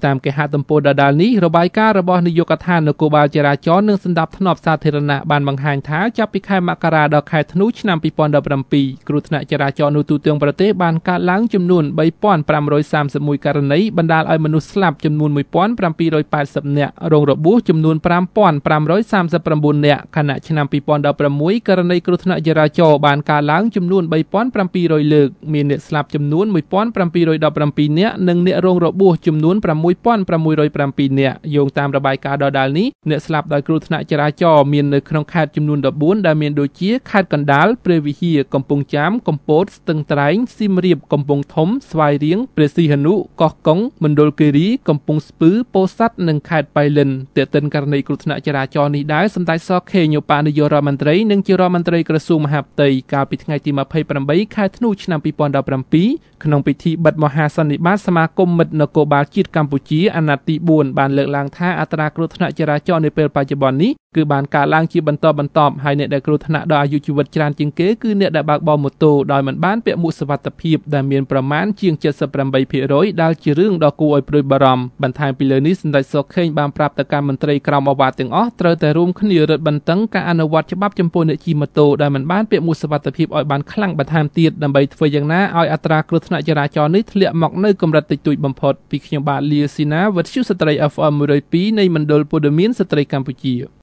តាមគេហទំព័រដដែលនេះរបាយការណ៍របស់នាយកដ្ឋាននគរបាលចរាចរណ៍និងសណ្ដាប់ធ្នាប់សាធារណៈបានបង្ហាញថាចាប់ពីខែមករាដល់ខែធ្នូឆ្នាំ2017គ្រោះថ្នាក់ចរាចរណ៍នៅទូទាំងប្រទេសបានកើតឡើងចំនួន3531ករណីបណ្ដាលឲ្យមនុស្សស្លាប់ចំនួន1780នាក់រងរបួសចំនួន5539នាក់ខណៈឆ្នាំ2016ករណីគ្រោះថ្នាក់ចរាចរណ៍បានកើតឡើងចំនួន3700លើកមានអ្នកស្លាប់ចំនួន1717នាក់និងអ្នករងរបួសចំនួន6607នាក់យោងតាមរបាយការណ៍ដដែលនេះអ្នកស្លាប់ដោយគ្រោះថ្នាក់ចរាចរណ៍មាននៅក្នុងខេត្តចំនួន14ដែលមានដូចជាខេត្តកណ្ដាលព្រះវិហារកំពង់ចាមកំពតស្ទឹងត្រែងសៀមរាបកំពង់ធំស្វាយរៀងព្រះសីហនុកោះកុងមណ្ឌលគិរីកំពង់ស្ពឺពោធិ៍សាត់និងខេត្តបៃលិនទន្ទឹមករណីគ្រោះថ្នាក់ចរាចរណ៍នេះដែរសម្ដេចស ខេង ឧបនាយករដ្ឋមន្ត្រីនិងជារដ្ឋមន្ត្រីក្រសួងមហាផ្ទៃកាលពីថ្ងៃទី28ខែធ្នូឆ្នាំ2017ក្នុងពិធីបិទមហាសន្និបាតសមាគមមិត្តនគរបាលជាតិកម្ពុជាអាណត្តិទី4បានលើកឡើងថាអត្រាគ្រោះថ្នាក់ចរាចរណ៍នាពេលបច្ចុប្បន្ននេះគឺបានកើនឡើងជាបន្តបន្ទាប់ហើយអ្នកដែលគ្រោះថ្នាក់ដល់អាយុជីវិតច្រើនជាងគេគឺអ្នកដែលបើកបរម៉ូតូដោយមិនបានពាក់មួកសុវត្ថិភាពដែលមានប្រមាណជាង 78% ដែលជារឿងដ៏គួរឲ្យព្រួយបារម្ភបន្ថែមពីលើនេះសម្ដេចស ខេងបានប្រាប់ទៅកាន់មន្ត្រីក្រមអាវ៉ាទាំងអស់ត្រូវតែរួមគ្នារឹតបន្តឹងការអនុវត្តច្បាប់ចំពោះអ្នកជិះម៉ូតូដែលមិនបានពាក់មួកសុវត្ថិភាពឲ្យបានខ្លាំងបន្ថែមទៀតដើម្បីធ្វើយ៉ាងណាឲ្យអត្រាគ្រោះថ្នាក់ចរាចរណ៍នេះធ្លាក់មកនៅកម្រិតតិចតួចបំផុតពីខ្ញុំបាទលាស៊ីណាវិទ្យុស្ត្រី FM 102នៃមណ្ឌលព័ត៌មានស្ត្រីកម្ពុជា